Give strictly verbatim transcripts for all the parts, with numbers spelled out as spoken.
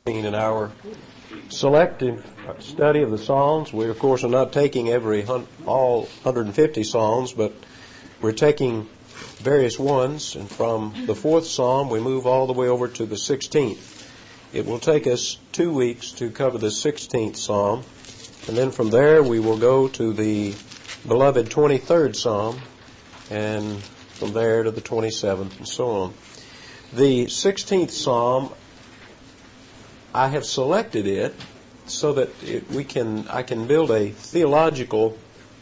In our selective study of the Psalms, we of course are not taking every hun- all one hundred fifty Psalms, but we're taking various ones, and from the fourth Psalm we move all the way over to the sixteenth. It will take us two weeks to cover the sixteenth Psalm, and then from there we will go to the beloved twenty-third Psalm, and from there to the twenty-seventh, and so on. The sixteenth Psalm, I have selected it so that it, we can I can build a theological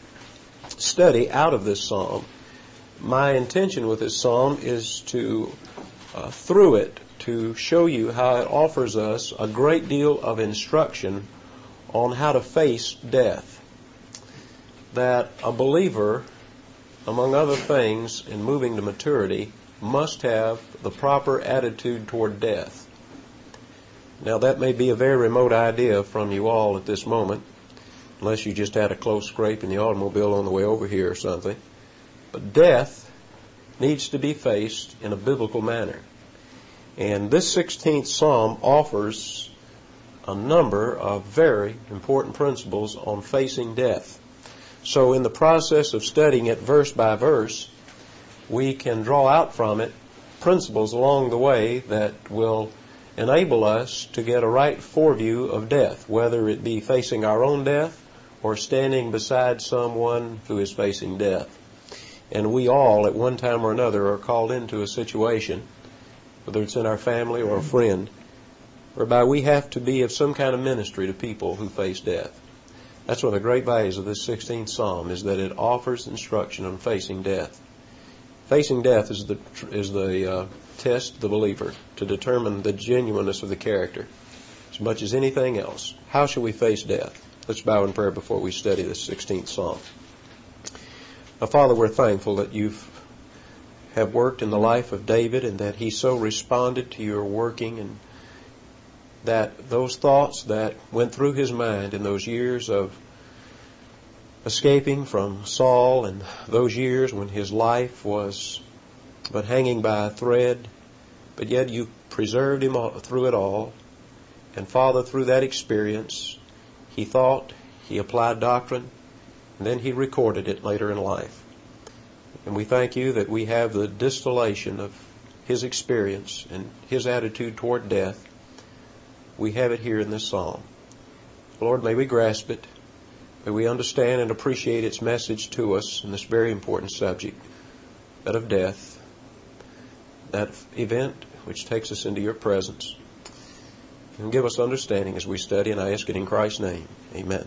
study out of this psalm. My intention with this psalm is to, uh, through it, to show you how it offers us a great deal of instruction on how to face death. That a believer, among other things, in moving to maturity, must have the proper attitude toward death. Now, that may be a very remote idea from you all at this moment, unless you just had a close scrape in the automobile on the way over here or something. But death needs to be faced in a biblical manner. And this sixteenth Psalm offers a number of very important principles on facing death. So in the process of studying it verse by verse, we can draw out from it principles along the way that will enable us to get a right foreview of death, whether it be facing our own death or standing beside someone who is facing death. And we all, at one time or another, are called into a situation, whether it's in our family or a friend, whereby we have to be of some kind of ministry to people who face death. That's one of the great values of this sixteenth Psalm, is that it offers instruction on facing death. Facing death is the is the uh, test of the believer to determine the genuineness of the character, as much as anything else. How shall we face death? Let's bow in prayer before we study this sixteenth Psalm. Now, Father, we're thankful that you have worked in the life of David, and that he so responded to your working, and that those thoughts that went through his mind in those years of escaping from Saul, and those years when his life was but hanging by a thread, but yet you preserved him through it all. And Father, through that experience, he thought, he applied doctrine, and then he recorded it later in life. And we thank you that we have the distillation of his experience and his attitude toward death. We have it here in this psalm. Lord, may we grasp it. May we understand and appreciate its message to us in this very important subject, that of death, that event which takes us into your presence. And give us understanding as we study, and I ask it in Christ's name. Amen.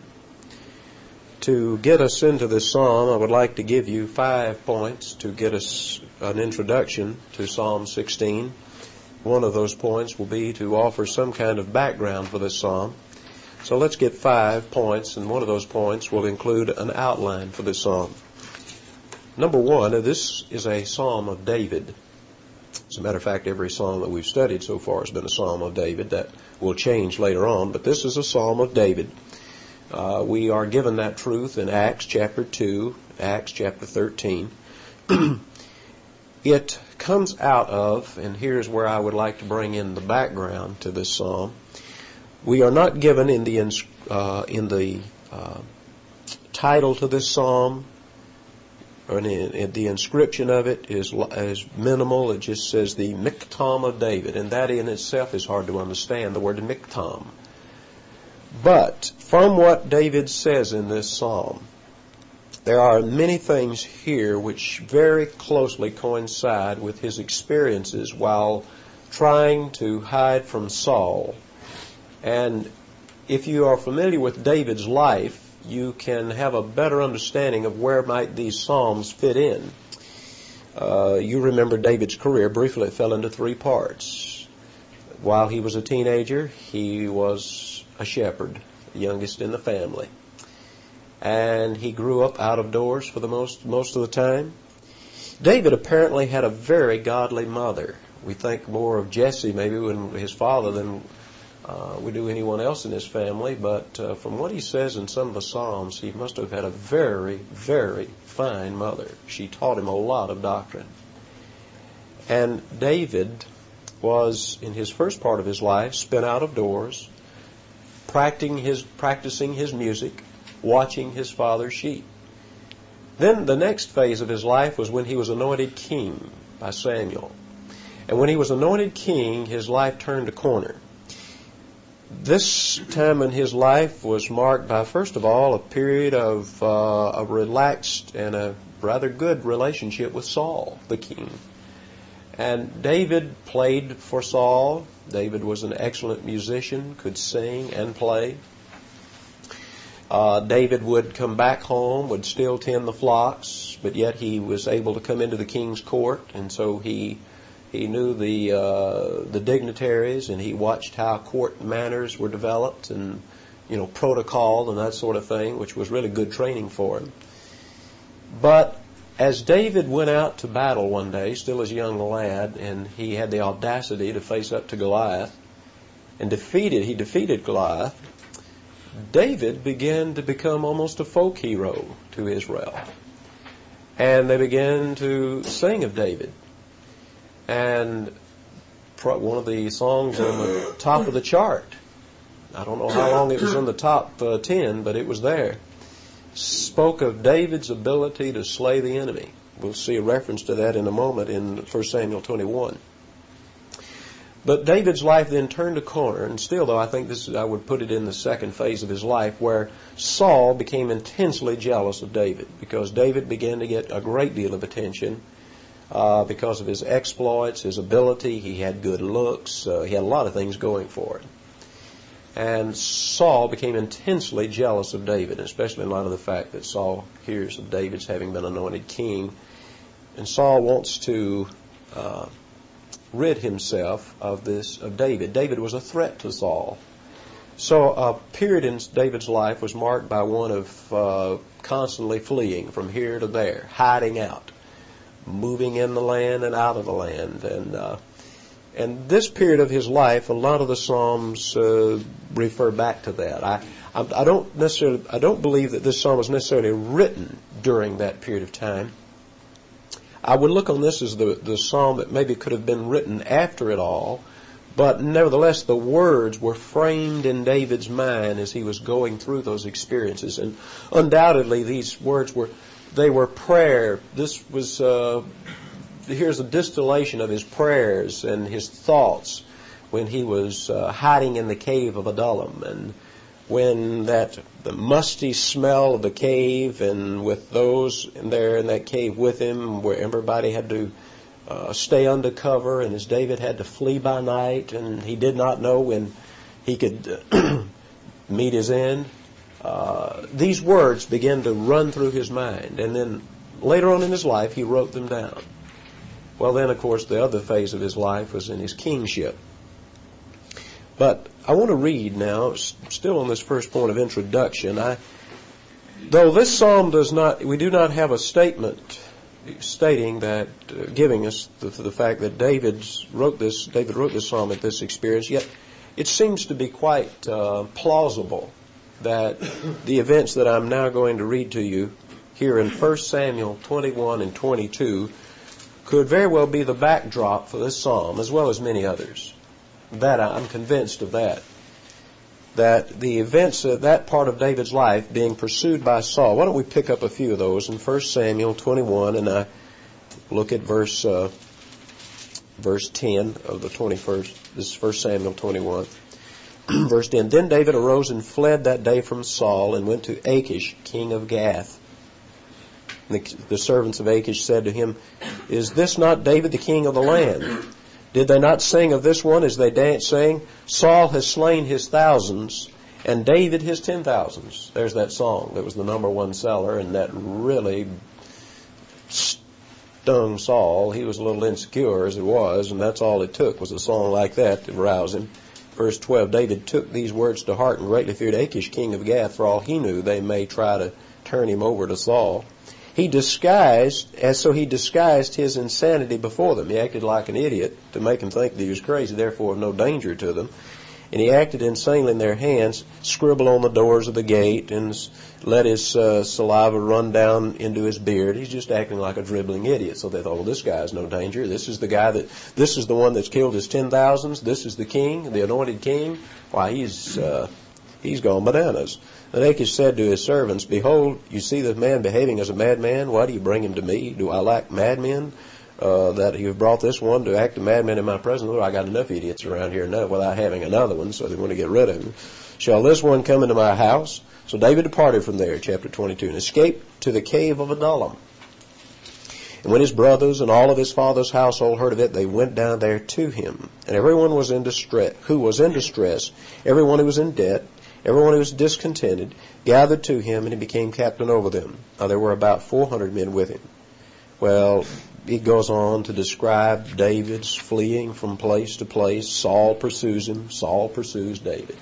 To get us into this psalm, I would like to give you five points to get us an introduction to Psalm sixteen. One of those points will be to offer some kind of background for this psalm. So let's get five points, and one of those points will include an outline for this psalm. Number one, this is a psalm of David. As a matter of fact, every psalm that we've studied so far has been a psalm of David. That will change later on, but this is a psalm of David. Uh, we are given that truth in Acts chapter two, Acts chapter thirteen. It comes out of, and here's where I would like to bring in the background to this psalm. We are not given in the uh, in the uh, title to this psalm, or in, in the inscription of it is is minimal. It just says the Miktam of David, and that in itself is hard to understand, the word Miktam. But from what David says in this psalm, there are many things here which very closely coincide with his experiences while trying to hide from Saul. And if you are familiar with David's life, you can have a better understanding of where might these psalms fit in. Uh, you remember David's career. Briefly, it fell into three parts. While he was a teenager, he was a shepherd, the youngest in the family. And he grew up out of doors for the most, most of the time. David apparently had a very godly mother. We think more of Jesse, maybe, when his father than Uh, we do anyone else in his family, but uh, from what he says in some of the Psalms, he must have had a very, very fine mother. She taught him a lot of doctrine. And David was, in his first part of his life, spent out of doors, practicing his, practicing his music, watching his father's sheep. Then the next phase of his life was when he was anointed king by Samuel. And when he was anointed king, his life turned a corner. This time in his life was marked by, first of all, a period of uh, a relaxed and a rather good relationship with Saul, the king. And David played for Saul. David was an excellent musician, could sing and play. Uh, David would come back home, would still tend the flocks, but yet he was able to come into the king's court, and so he he knew the uh, the dignitaries, and he watched how court manners were developed, and you know protocol and that sort of thing, which was really good training for him. But as David went out to battle one day, still as a young lad, and he had the audacity to face up to Goliath, and defeated he defeated Goliath, David began to become almost a folk hero to Israel. And they began to sing of David. And one of the songs on the top of the chart, I don't know how long it was in the top uh, ten, but it was there, spoke of David's ability to slay the enemy. We'll see a reference to that in a moment in First Samuel twenty-one. But David's life then turned a corner, and still, though, I think this I would put it in the second phase of his life, where Saul became intensely jealous of David, because David began to get a great deal of attention uh, because of his exploits, his ability. He had good looks. Uh, he had a lot of things going for him. And Saul became intensely jealous of David, especially in light of the fact that Saul hears of David's having been anointed king. And Saul wants to Uh, rid himself of this, of David. David was a threat to Saul. So a period in David's life was marked by one of uh, constantly fleeing from here to there, hiding out, moving in the land and out of the land. And uh, and this period of his life, a lot of the Psalms uh, refer back to that. I, I I don't necessarily I don't believe that this psalm was necessarily written during that period of time. I would look on this as the, the psalm that maybe could have been written after it all, but nevertheless the words were framed in David's mind as he was going through those experiences. And undoubtedly these words were, they were prayer. This was, uh, here's a distillation of his prayers and his thoughts when he was uh, hiding in the cave of Adullam, and when that the musty smell of the cave, and with those in there in that cave with him, where everybody had to uh, stay under cover, and as David had to flee by night, and he did not know when he could uh, meet his end. Uh, these words began to run through his mind, and then later on in his life he wrote them down. Well, then of course the other phase of his life was in his kingship. But I want to read now, still on this first point of introduction. I, though this psalm does not, we do not have a statement stating that, uh, giving us the, the fact that David's wrote this, David wrote this psalm at this experience. Yet, it seems to be quite uh, plausible that the events that I'm now going to read to you here in First Samuel twenty-one and twenty-two could very well be the backdrop for this psalm, as well as many others. That I'm convinced of that. That the events of that part of David's life being pursued by Saul. Why don't we pick up a few of those in First Samuel twenty-one, and I look at verse uh, verse ten of the twenty-first. This is First Samuel twenty-one. Verse ten. Then David arose and fled that day from Saul, and went to Achish, king of Gath. And the, the servants of Achish said to him, "Is this not David, the king of the land? Did they not sing of this one as they danced, saying, Saul has slain his thousands, and David his ten thousands?" There's that song that was the number one seller, and that really stung Saul. He was a little insecure as it was, and that's all it took was a song like that to rouse him. Verse twelve, David took these words to heart and greatly feared Achish, king of Gath, for all he knew they may try to turn him over to Saul. He disguised, as so he disguised his insanity before them. He acted like an idiot to make them think that he was crazy, therefore of no danger to them. and he acted insanely in their hands, scribble on the doors of the gate and let his uh, saliva run down into his beard. He's just acting like a dribbling idiot. So they thought, well, this guy's no danger. This is the guy that, this is the one that's killed his ten thousands. This is the king, the anointed king. Why, he's, uh, he's gone bananas. Then Achish said to his servants, behold, you see this man behaving as a madman. Why do you bring him to me? Do I lack madmen? Uh, that you have brought this one to act a madman in my presence? Lord, I got enough idiots around here enough without having another one, so they want to get rid of him. Shall this one come into my house? So David departed from there, chapter twenty-two, and escaped to the cave of Adullam. And when his brothers and all of his father's household heard of it, they went down there to him. And everyone was in distress, who was in distress, everyone who was in debt, everyone who was discontented, gathered to him, and he became captain over them. Now there were about four hundred men with him. Well, he goes on to describe David's fleeing from place to place. Saul pursues him. Saul pursues David.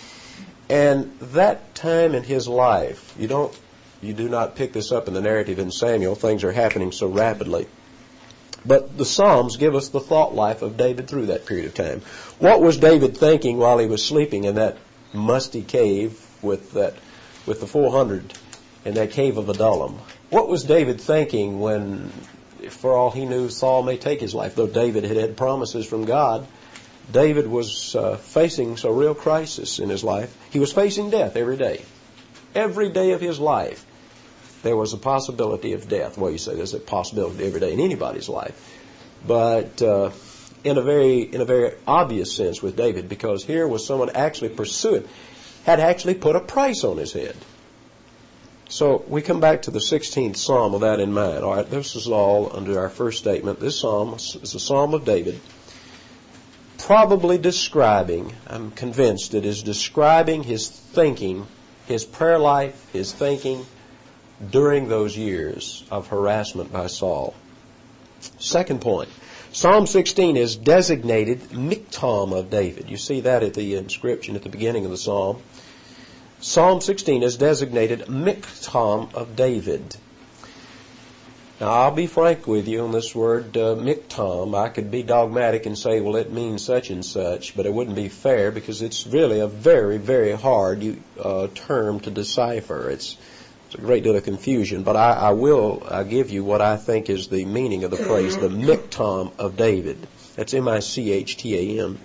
And that time in his life, you don't, you do not pick this up in the narrative in Samuel. Things are happening so rapidly. But the Psalms give us the thought life of David through that period of time. What was David thinking while he was sleeping in that musty cave with that, with the four hundred in that cave of Adullam? What was David thinking when, for all he knew, Saul may take his life? Though David had had promises from God, David was uh, facing a real crisis in his life. He was facing death every day. Every day of his life, there was a possibility of death. Well, you say there's a possibility every day in anybody's life. But uh, in a very in a very obvious sense with David, because here was someone actually pursuing, had actually put a price on his head. So we come back to the sixteenth Psalm with that in mind. All right, this is all under our first statement. This Psalm is a Psalm of David, probably describing, I'm convinced it is describing his thinking, his prayer life, his thinking during those years of harassment by Saul. Second point, Psalm sixteen is designated Miktam of David. You see that at the inscription at the beginning of the Psalm. Psalm sixteen is designated Miktam of David. Now, I'll be frank with you on this word uh, Miktam. I could be dogmatic and say, well, it means such and such, but it wouldn't be fair because it's really a very, very hard uh, term to decipher. It's, it's a great deal of confusion, but I, I will I'll give you what I think is the meaning of the phrase, the Miktam of David. That's M I C H T A M.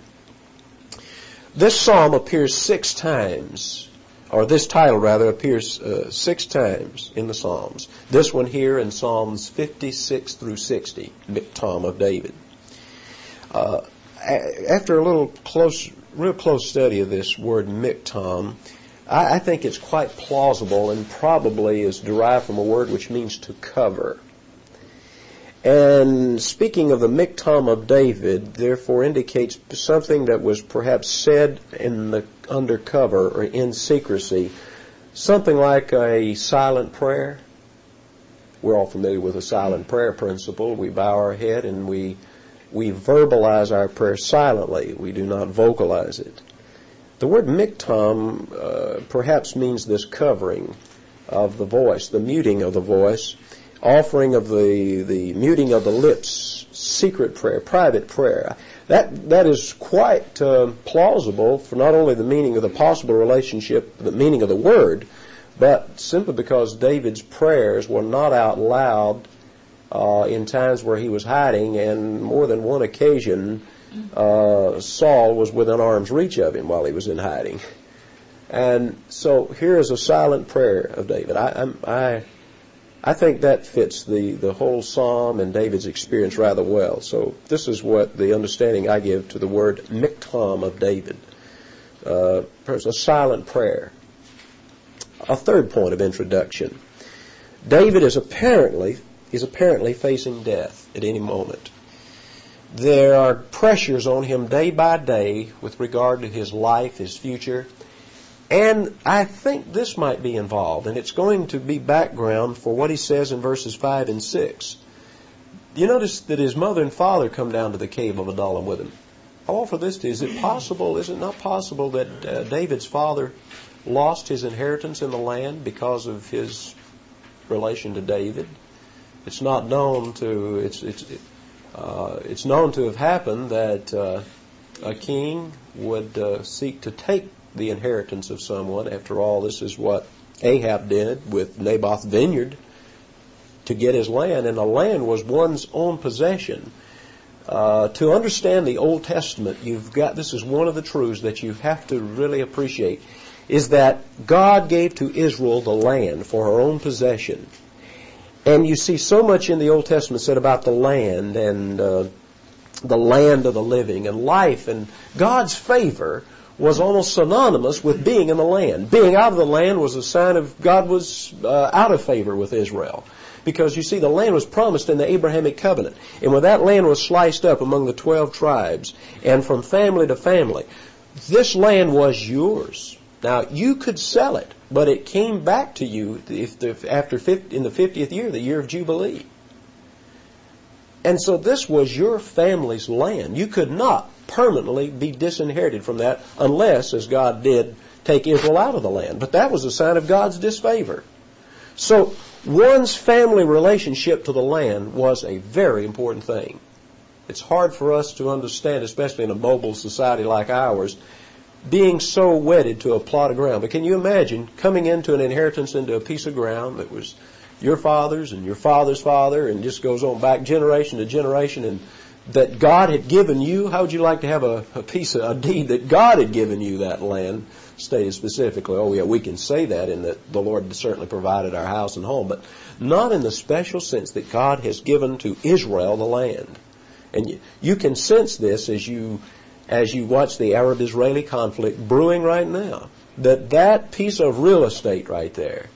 This psalm appears six times. Or this title, rather, appears uh, six times in the Psalms. This one here in Psalms fifty-six through sixty, Miktam of David. Uh, after a little close, real close study of this word Miktam, I, I think it's quite plausible and probably is derived from a word which means to cover. And speaking of the Miktam of David, therefore indicates something that was perhaps said in the undercover or in secrecy, something like a silent prayer. We're all familiar with the silent prayer principle. We bow our head and we we verbalize our prayer silently. We do not vocalize it. The word Miktam uh, perhaps means this covering of the voice, the muting of the voice, offering of the, the muting of the lips, secret prayer, private prayer. That that is quite uh, plausible for not only the meaning of the possible relationship, the meaning of the word, but simply because David's prayers were not out loud uh, in times where he was hiding, and more than one occasion uh, Saul was within arm's reach of him while he was in hiding. And so here is a silent prayer of David. I I'm, I. I think that fits the, the whole psalm and David's experience rather well. So this is what the understanding I give to the word Miktam of David. Uh, a silent prayer. A third point of introduction. David is apparently, is apparently facing death at any moment. There are pressures on him day by day with regard to his life, his future. And I think this might be involved, and it's going to be background for what he says in verses five and six. You notice that his mother and father come down to the cave of Adullam with him. I offer this to you. Is it possible, is it not possible that uh, David's father lost his inheritance in the land because of his relation to David? It's not known to, it's, it's, uh, it's known to have happened that uh, a king would uh, seek to take the inheritance of someone. After all, this is what Ahab did with Naboth's vineyard to get his land, and the land was one's own possession. Uh, to understand the Old Testament, you've got, this is one of the truths that you have to really appreciate, is that God gave to Israel the land for her own possession. And you see so much in the Old Testament said about the land and uh, the land of the living and life, and God's favor was almost synonymous with being in the land. Being out of the land was a sign of God was uh, out of favor with Israel. Because you see, the land was promised in the Abrahamic covenant. And when that land was sliced up among the twelve tribes and from family to family, this land was yours. Now, you could sell it, but it came back to you if the, after fifty, in the fiftieth year, the year of Jubilee. And so this was your family's land. You could not permanently be disinherited from that unless, as God did, take Israel out of the land. But that was a sign of God's disfavor. So one's family relationship to the land was a very important thing. It's hard for us to understand, especially in a mobile society like ours, being so wedded to a plot of ground. But can you imagine coming into an inheritance into a piece of ground that was your father's and your father's father and just goes on back generation to generation, and that God had given you? How would you like to have a, a piece of a deed that God had given you that land? Stated specifically, oh yeah, we can say that in that the Lord certainly provided our house and home, but not in the special sense that God has given to Israel the land. And you, you can sense this as you as you watch the Arab-Israeli conflict brewing right now, that that piece of real estate right there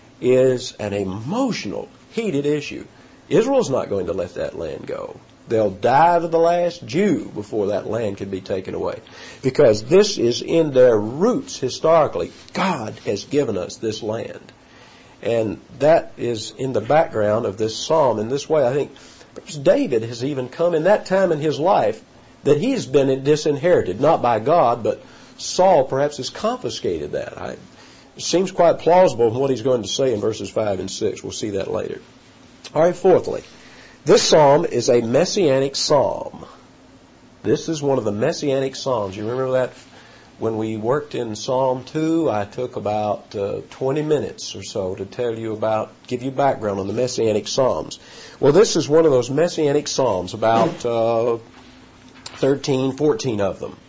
is an emotional, heated issue. Israel's not going to let that land go. They'll die to the last Jew before that land can be taken away. Because this is in their roots historically. God has given us this land. And that is in the background of this psalm. In this way, I think perhaps David has even come in that time in his life that he's been disinherited, not by God, but Saul perhaps has confiscated that. I, it seems quite plausible in what he's going to say in verses five and six. We'll see that later. All right, fourthly, this psalm is a messianic psalm. This is one of the messianic psalms. You remember that when we worked in Psalm two, I took about uh, twenty minutes or so to tell you about, give you background on the messianic psalms. Well, this is one of those messianic psalms, about uh, thirteen, fourteen of them.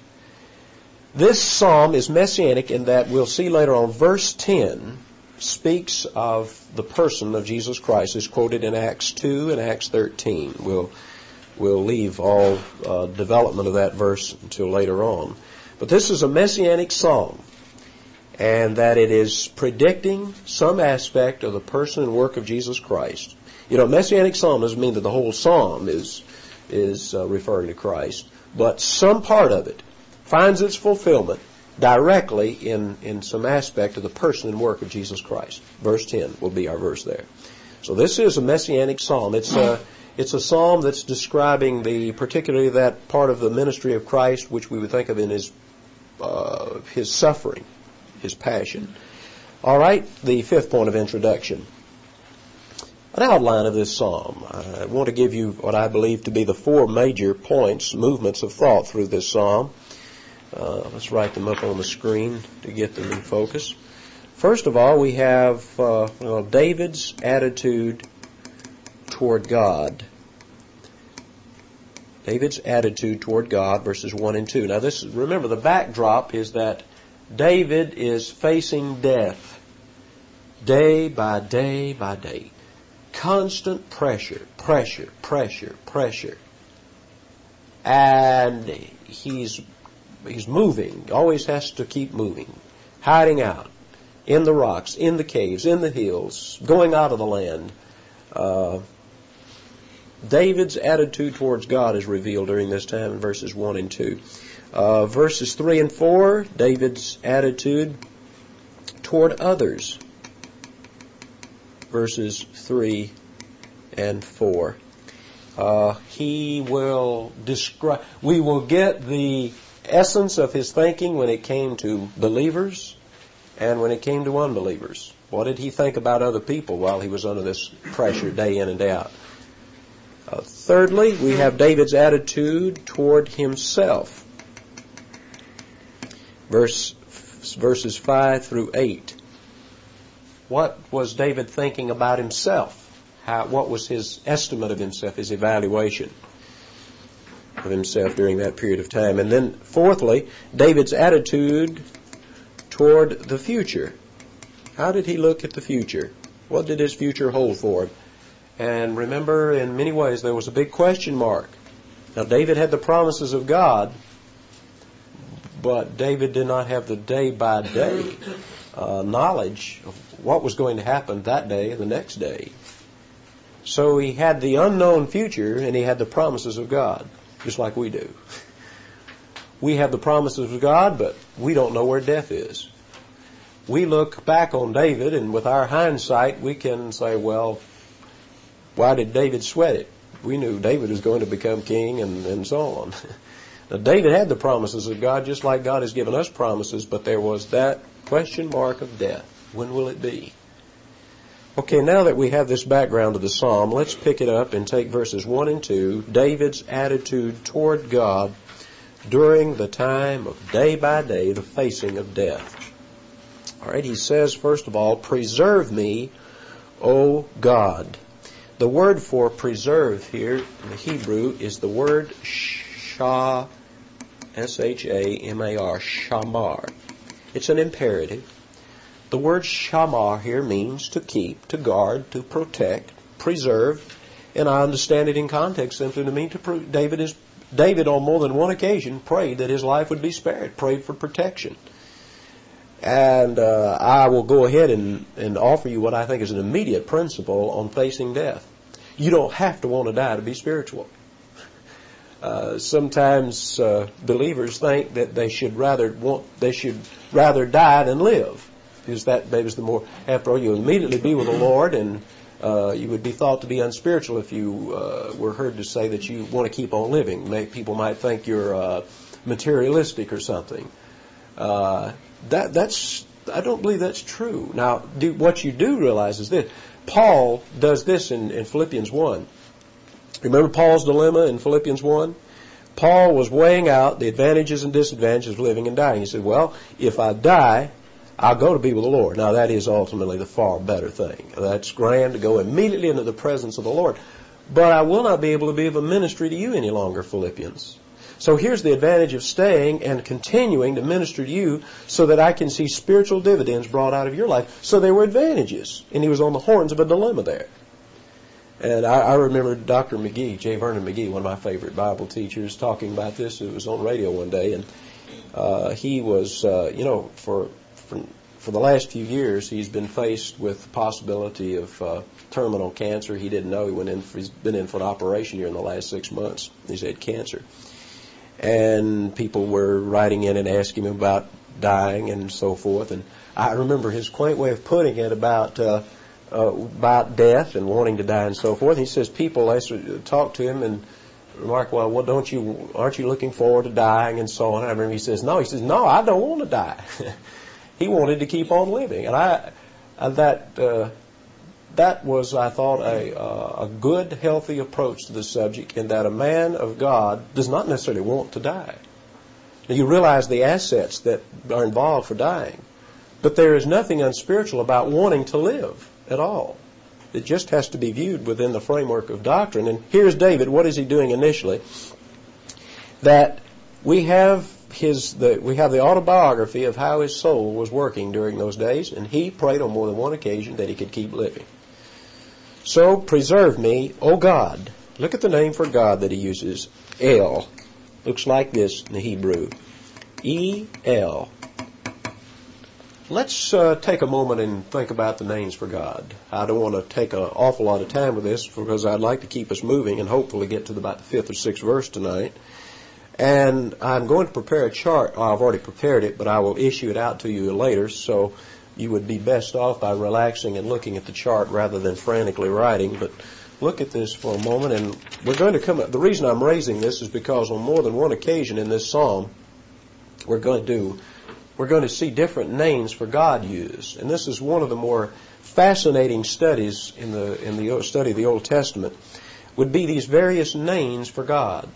This psalm is messianic in that we'll see later on verse ten speaks of the person of Jesus Christ. It's quoted in Acts two and Acts thirteen. We'll, we'll leave all uh, development of that verse until later on. But this is a messianic psalm, and that it is predicting some aspect of the person and work of Jesus Christ. You know, messianic psalm doesn't mean that the whole psalm is, is uh, referring to Christ, but some part of it finds its fulfillment directly in, in some aspect of the person and work of Jesus Christ. Verse ten will be our verse there. So this is a messianic psalm. It's a, it's a psalm that's describing the, particularly that part of the ministry of Christ which we would think of in his, uh, his suffering, his passion. All right, the fifth point of introduction. An outline of this psalm. I want to give you what I believe to be the four major points, movements of thought through this psalm. Uh, let's write them up on the screen to get them in focus. First of all, we have uh, well, David's attitude toward God. David's attitude toward God, verses one and two. Now, this remember, the backdrop is that David is facing death day by day by day. Constant pressure, pressure, pressure, pressure. And he's He's moving, always has to keep moving, hiding out in the rocks, in the caves, in the hills, going out of the land. Uh, David's attitude towards God is revealed during this time in verses one and two. Uh, verses three and four, David's attitude toward others. Verses three and four. Uh, he will describe, we will get the essence of his thinking when it came to believers and when it came to unbelievers. What did he think about other people while he was under this pressure day in and day out? Uh, thirdly, we have David's attitude toward himself. verse, verses five through eight. What was David thinking about himself? How, what was his estimate of himself, his evaluation of himself during that period of time? And then, fourthly, David's attitude toward the future. How did he look at the future? What did his future hold for him? And remember, in many ways, there was a big question mark. Now, David had the promises of God, but David did not have the day-by-day uh, knowledge of what was going to happen that day and the next day. So he had the unknown future, and he had the promises of God, just like we do. We have the promises of God, but we don't know where death is. We look back on David, and with our hindsight, we can say, well, why did David sweat it? We knew David was going to become king, and, and so on. Now, David had the promises of God, just like God has given us promises, but there was that question mark of death. When will it be? Okay, now that we have this background of the psalm, let's pick it up and take verses one and two, David's attitude toward God during the time of day by day, the facing of death. All right, he says, first of all, preserve me, O God. The word for preserve here in the Hebrew is the word shah, S H A M A R, shamar. It's an imperative. The word shamar here means to keep, to guard, to protect, preserve, and I understand it in context simply to mean to pro- David is David on more than one occasion prayed that his life would be spared, prayed for protection. And uh, I will go ahead and, and offer you what I think is an immediate principle on facing death. You don't have to want to die to be spiritual. Uh, sometimes uh, believers think that they should rather want they should rather die than live. Because that maybe is the more, after all, you'll immediately be with the Lord, and uh, you would be thought to be unspiritual if you uh, were heard to say that you want to keep on living. May, people might think you're uh, materialistic or something. Uh, that that's I don't believe that's true. Now, do, what you do realize is this. Paul does this in, in Philippians one. Remember Paul's dilemma in Philippians one? Paul was weighing out the advantages and disadvantages of living and dying. He said, well, if I die, I'll go to be with the Lord. Now, that is ultimately the far better thing. That's grand to go immediately into the presence of the Lord. But I will not be able to be of a ministry to you any longer, Philippians. So here's the advantage of staying and continuing to minister to you so that I can see spiritual dividends brought out of your life. So there were advantages. And he was on the horns of a dilemma there. And I, I remember Doctor McGee, J. Vernon McGee, one of my favorite Bible teachers, talking about this. It was on radio one day. And uh, he was, uh, you know, for... for For the last few years, he's been faced with the possibility of uh, terminal cancer. He didn't know he went in. For, he's been in for an operation here in the last six months. He's had cancer, and people were writing in and asking him about dying and so forth. And I remember his quaint way of putting it about uh, uh, about death and wanting to die and so forth. He says people talk to him and remark, "Well, well, don't you? Aren't you looking forward to dying?" and so on. I remember he says, "No." He says, "No, I don't want to die." He wanted to keep on living, and I uh, that uh, that was, I thought, a uh, a good, healthy approach to the subject. In that a man of God does not necessarily want to die. Now, you realize the assets that are involved for dying, but there is nothing unspiritual about wanting to live at all. It just has to be viewed within the framework of doctrine. And here's David. What is he doing initially? That we have. His, the, we have the autobiography of how his soul was working during those days, and he prayed on more than one occasion that he could keep living. So, preserve me, O God. Look at the name for God that he uses, El. Looks like this in the Hebrew. E L. Let's uh, take a moment and think about the names for God. I don't want to take an awful lot of time with this because I'd like to keep us moving and hopefully get to the, about the fifth or sixth verse tonight. And I'm going to prepare a chart. Oh, I've already prepared it, but I will issue it out to you later, so you would be best off by relaxing and looking at the chart rather than frantically writing. But look at this for a moment, and we're going to come. The reason I'm raising this is because on more than one occasion in this psalm, we're going to do, we're going to see different names for God used, and this is one of the more fascinating studies in the in the study of the Old Testament. Would be these various names for God.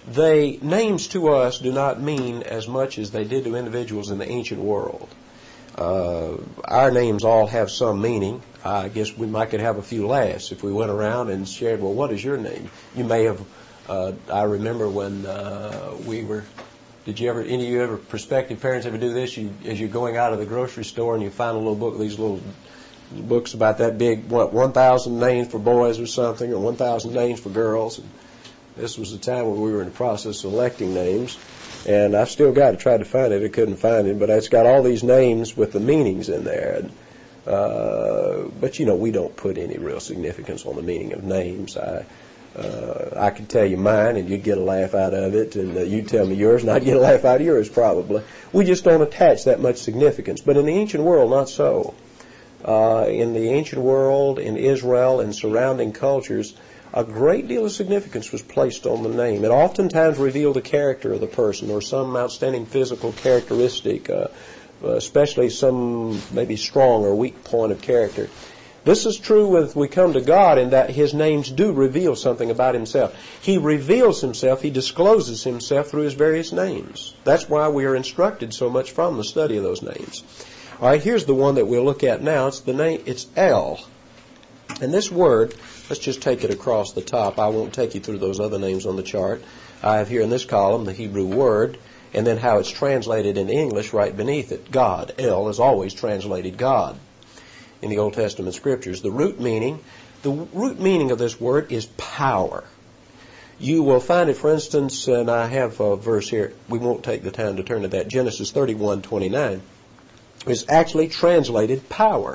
they names to us do not mean as much as they did to individuals in the ancient world. Uh, our names all have some meaning. I guess we might could have a few laughs if we went around and shared, well, what is your name? You may have, uh, I remember when uh, we were, did you ever, any of you ever, prospective parents ever do this? You, as you're going out of the grocery store and you find a little book, these little books about that big, what, one thousand names for boys or something, or one thousand names for girls. And this was the time when we were in the process of selecting names. And I've still got to try to find it. I couldn't find it, but it's got all these names with the meanings in there. And, uh, but, you know, we don't put any real significance on the meaning of names. I uh, I could tell you mine, and you'd get a laugh out of it, and uh, you'd tell me yours, and I'd get a laugh out of yours probably. We just don't attach that much significance. But in the ancient world, not so. Uh, in the ancient world, in Israel, and surrounding cultures, a great deal of significance was placed on the name. It oftentimes revealed the character of the person or some outstanding physical characteristic, uh, especially some maybe strong or weak point of character. This is true with we come to God in that His names do reveal something about Himself. He reveals Himself, He discloses Himself through His various names. That's why we are instructed so much from the study of those names. All right, here's the one that we'll look at now. It's the name, it's El. And this word, let's just take it across the top. I won't take you through those other names on the chart. I have here in this column the Hebrew word, and then how it's translated in English right beneath it. God. El is always translated God in the Old Testament Scriptures. The root meaning, the root meaning of this word is power. You will find it, for instance, and I have a verse here. We won't take the time to turn to that. Genesis thirty-one twenty-nine is actually translated power.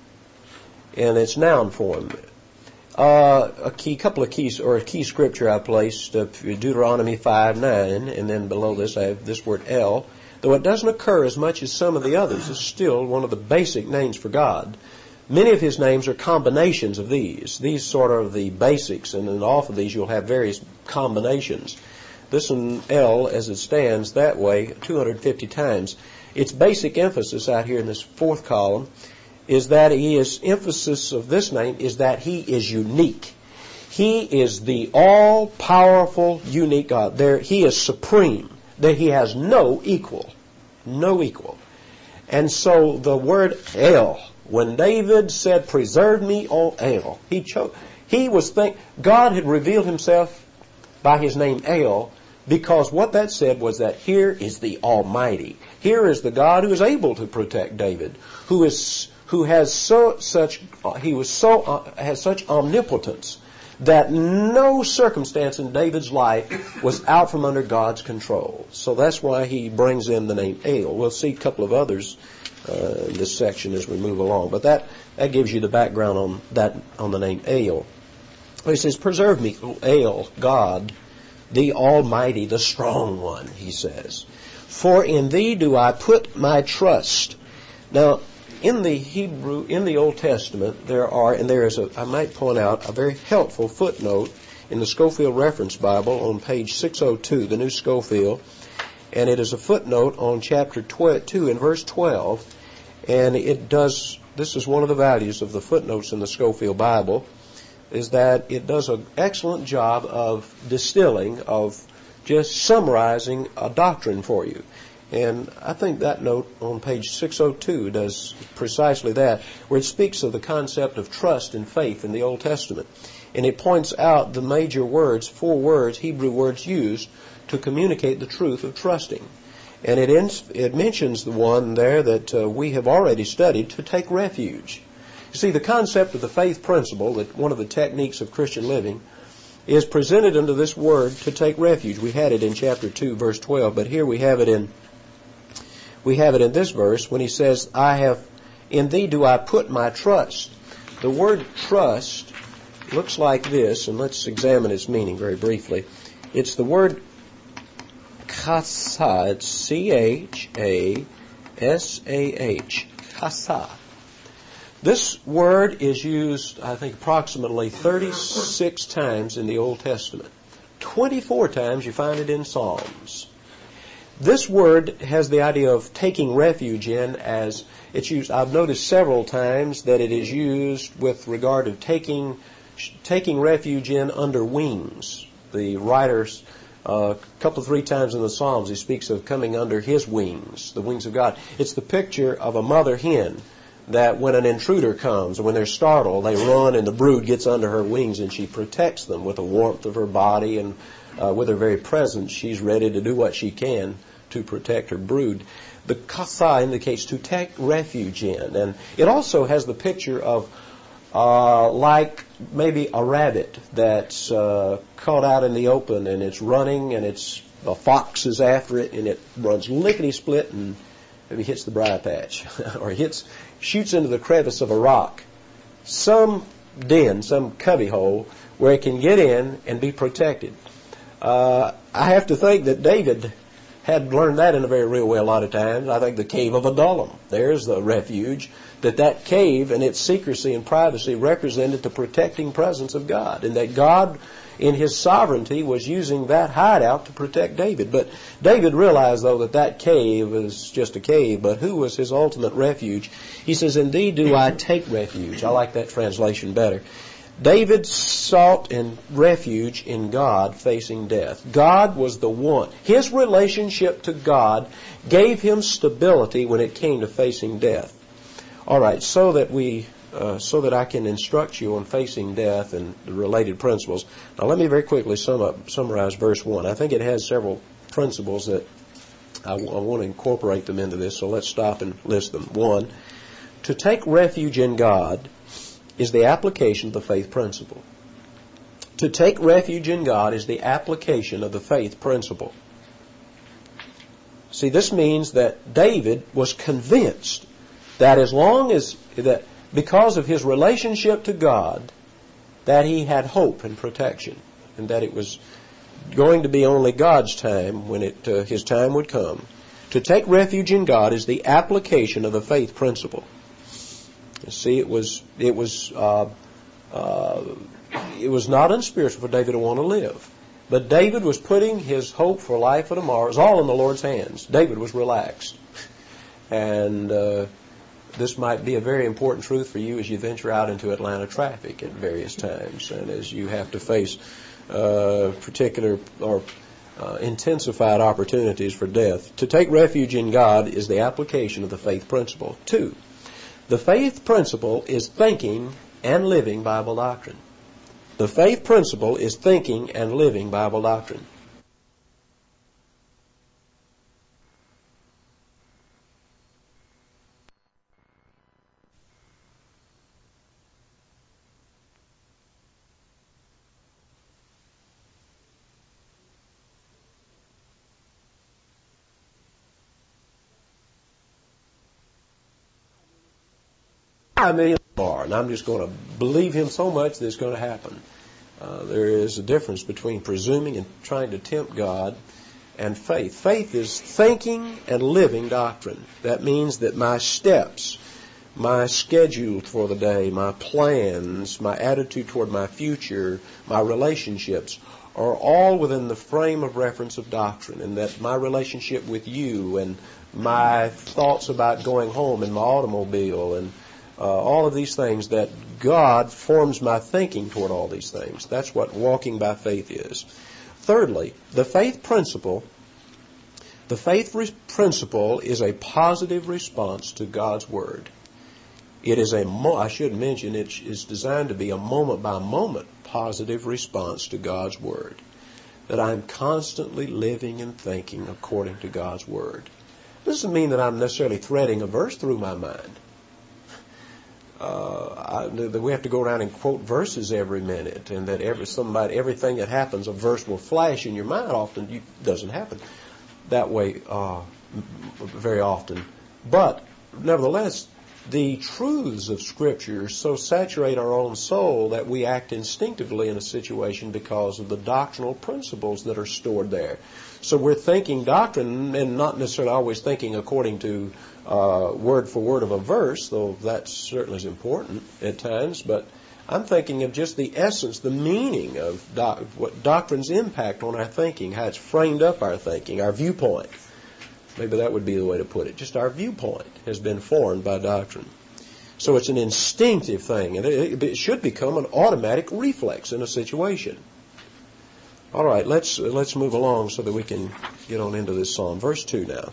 And it's noun form. Uh, a key, couple of keys, or a key scripture I placed, uh, Deuteronomy five nine, and then below this I have this word El. Though it doesn't occur as much as some of the others, it's still one of the basic names for God. Many of His names are combinations of these. These sort of the basics, and then off of these you'll have various combinations. This one, El, as it stands that way, two hundred fifty times. Its basic emphasis out here in this fourth column is that he is, emphasis of this name is that He is unique. He is the all-powerful, unique God. There, He is supreme. That He has no equal. No equal. And so the word El, when David said, preserve me, O El, he chose, he was think, God had revealed Himself by His name El, because what that said was that here is the Almighty. Here is the God who is able to protect David, who is who has so such uh, he was so uh, has such omnipotence that no circumstance in David's life was out from under God's control. So that's why he brings in the name El. We'll see a couple of others uh, in this section as we move along, but that that gives you the background on that on the name El. He says, "Preserve me, O El, God, the Almighty, the Strong One," he says. "For in Thee do I put my trust." Now, in the Hebrew, in the Old Testament, there are, and there is a, I might point out, a very helpful footnote in the Scofield Reference Bible on page six oh two, the New Scofield, and it is a footnote on chapter two in verse twelve, and it does, this is one of the values of the footnotes in the Scofield Bible, is that it does an excellent job of distilling, of just summarizing a doctrine for you. And I think that note on page six oh two does precisely that, where it speaks of the concept of trust and faith in the Old Testament. And it points out the major words, four words, Hebrew words used to communicate the truth of trusting. And it, ins- it mentions the one there that uh, we have already studied, to take refuge. You see, the concept of the faith principle, that one of the techniques of Christian living, is presented under this word, to take refuge. We had it in chapter two, verse twelve, but here we have it in we have it in this verse when he says, "I have in Thee do I put my trust." The word trust looks like this, and let's examine its meaning very briefly. It's the word chasah. It's C H A S A H. Chasah. This word is used, I think, approximately thirty-six times in the Old Testament. twenty-four times you find it in Psalms. This word has the idea of taking refuge in, as it's used. I've noticed several times that it is used with regard to taking taking refuge in under wings. The writers Uh, a couple, three times in the Psalms, he speaks of coming under his wings, the wings of God. It's the picture of a mother hen that when an intruder comes, when they're startled, they run and the brood gets under her wings and she protects them with the warmth of her body, and uh, with her very presence, she's ready to do what she can to protect her brood. The kasa indicates to take refuge in, and it also has the picture of uh, like maybe a rabbit that's uh, caught out in the open and it's running and it's a fox is after it and it runs lickety-split and maybe hits the briar patch or hits, shoots into the crevice of a rock. Some den, some cubby hole where it can get in and be protected. Uh, I have to think that David had learned that in a very real way a lot of times. I think the cave of Adullam, there's the refuge, that that cave and its secrecy and privacy represented the protecting presence of God, and that God in his sovereignty was using that hideout to protect David. But David realized, though, that that cave was just a cave, but who was his ultimate refuge? He says, indeed do I take refuge. I like that translation better. David sought in refuge in God facing death. God was the one. His relationship to God gave him stability when it came to facing death. All right, so that we, uh, so that I can instruct you on facing death and the related principles. Now, let me very quickly sum up, summarize verse one. I think it has several principles that I, w- I want to incorporate them into this. So let's stop and list them. One, to take refuge in God is the application of the faith principle. To take refuge in God is the application of the faith principle. See, this means that David was convinced that as long as, that because of his relationship to God, that he had hope and protection, and that it was going to be only God's time when it uh, his time would come. To take refuge in God is the application of the faith principle. You see, it was it was uh, uh, it was not unspiritual for David to want to live, but David was putting his hope for life for tomorrow. It was all in the Lord's hands. David was relaxed, and uh, this might be a very important truth for you as you venture out into Atlanta traffic at various times, and as you have to face uh, particular or uh, intensified opportunities for death. To take refuge in God is the application of the faith principle. Two, the faith principle is thinking and living Bible doctrine. The faith principle is thinking and living Bible doctrine. I mean, and I'm just going to believe him so much that it's going to happen. Uh, there is a difference between presuming and trying to tempt God and faith. Faith is thinking and living doctrine. That means that my steps, my schedule for the day, my plans, my attitude toward my future, my relationships are all within the frame of reference of doctrine, and that my relationship with you and my thoughts about going home in my automobile and Uh, all of these things, that God forms my thinking toward all these things. That's what walking by faith is. Thirdly, the faith principle, the faith re- principle is a positive response to God's Word. It is a, mo- I should mention, it is designed to be a moment-by-moment positive response to God's Word. That I'm constantly living and thinking according to God's Word. This doesn't mean that I'm necessarily threading a verse through my mind. Uh, I, that we have to go around and quote verses every minute, and that every somebody everything that happens, a verse will flash in your mind. Often it doesn't happen that way uh, very often. But nevertheless, the truths of Scripture so saturate our own soul that we act instinctively in a situation because of the doctrinal principles that are stored there. So we're thinking doctrine and not necessarily always thinking according to uh, word for word of a verse, though that certainly is important at times. But I'm thinking of just the essence, the meaning of doc- what doctrine's impact on our thinking, how it's framed up our thinking, our viewpoint. Maybe that would be the way to put it. Just our viewpoint has been formed by doctrine. So it's an instinctive thing, and it, it should become an automatic reflex in a situation. All right, let's let's move along so that we can get on into this psalm. Verse two now.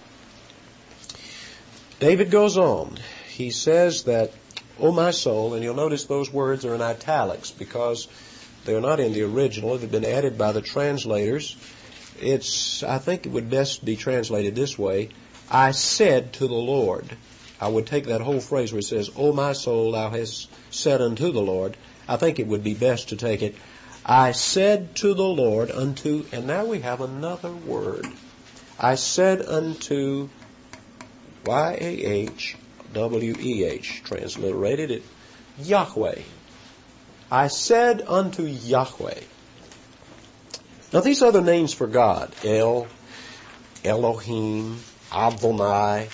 David goes on. He says that, "O my soul," and you'll notice those words are in italics because they're not in the original. They've been added by the translators. It's, I think it would best be translated this way: I said to the Lord. I would take that whole phrase where it says, "O my soul, thou hast said unto the Lord." I think it would be best to take it, I said to the Lord unto, and now we have another word. I said unto, Y A H W E H, transliterated it, Yahweh. I said unto Yahweh. Now these other names for God, El, Elohim, Adonai,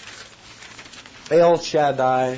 El Shaddai,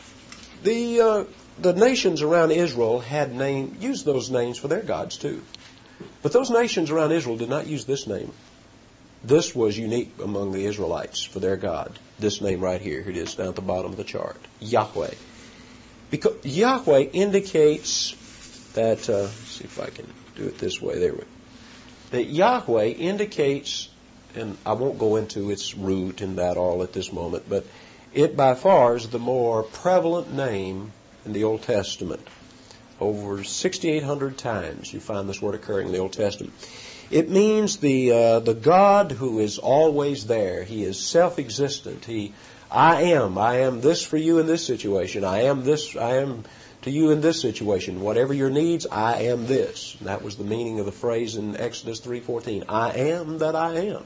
the uh, the nations around Israel had name used those names for their gods too. But those nations around Israel did not use this name. This was unique among the Israelites for their God. This name right here, here it is down at the bottom of the chart, Yahweh. Because Yahweh indicates that, uh, let's see if I can do it this way, there we go. That Yahweh indicates, and I won't go into its root and that all at this moment, but it by far is the more prevalent name in the Old Testament. Over sixty-eight hundred times you find this word occurring in the Old Testament. It means the uh, the God who is always there. He is self-existent. He, I am. I am this for you in this situation. I am this. I am to you in this situation. Whatever your needs, I am this. And that was the meaning of the phrase in Exodus three fourteen. I am that I am.